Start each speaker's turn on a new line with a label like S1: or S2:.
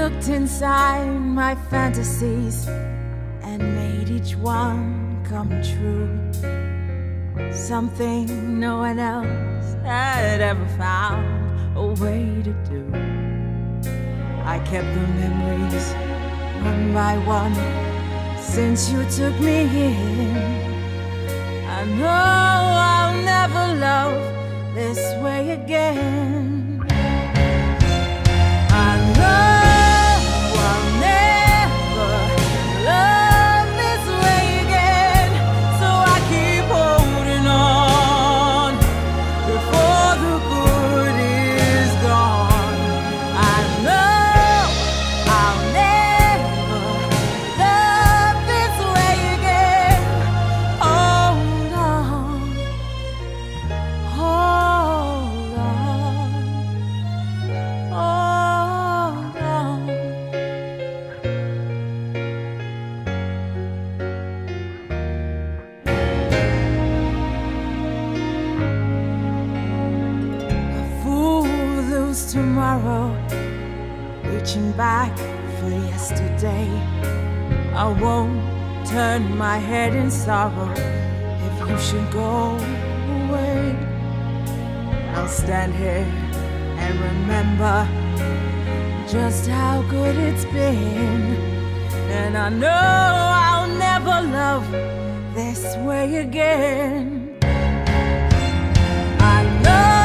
S1: looked inside my fantasies and made each one come true. Something no one else had ever found a way to do. I kept the memories one by one since you took me in. I know I'll never love this way again. I know I'll never love this way again, so I keep holding on before the good is gone. I know I'll never love this way again. Hold on, hold on, hold on. A fool will lose tomorrow, reaching back for yesterday. I won't turn my head in sorrow if you should go away. I'll stand here and remember just how good it's been. And I know I'll never love this way again. I know